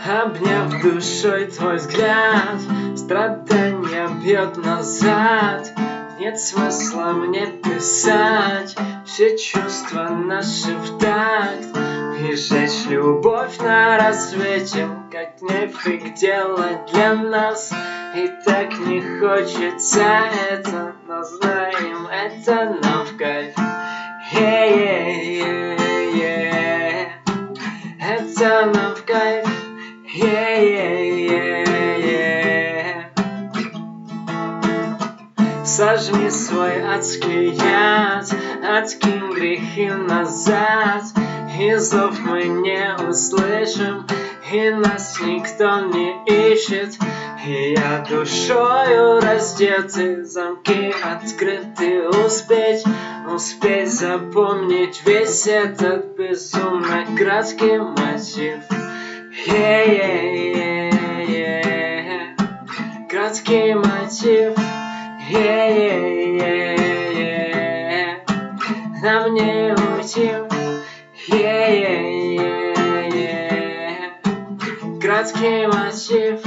Обняв душой твой взгляд, страдания бьет назад. Нет смысла мне писать все чувства наши в такт и жечь любовь на рассвете, как нефиг делать для нас. И так не хочется это, но знаем, это нам в кайф. Это нам в кайф. Сожми свой адский яд, откинь грехи назад, и зов мы не услышим, и нас никто не ищет. И я душою раздетый, замки открыты, успеть запомнить весь этот безумно краткий мотив. Краткий мотив. Нам не уйти. Краткий мотив.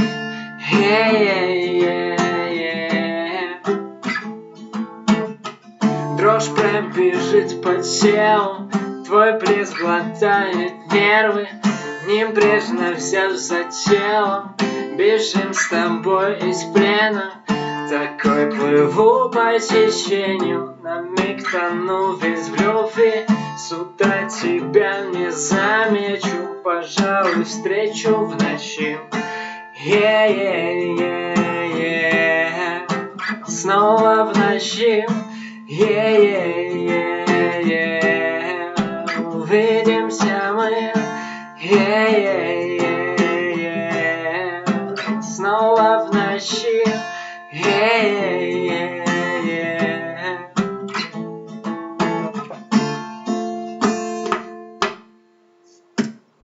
Дрожь пробежит по телу, твой блеск глотает нервы. Небрежно взяв за тело, бежим с тобой из плена. Такой плыву по течению, на миг тону весь в любви. С утра тебя не замечу, пожалуй, встречу в ночи. Снова в ночи. Увидимся мы. Снова в ночи.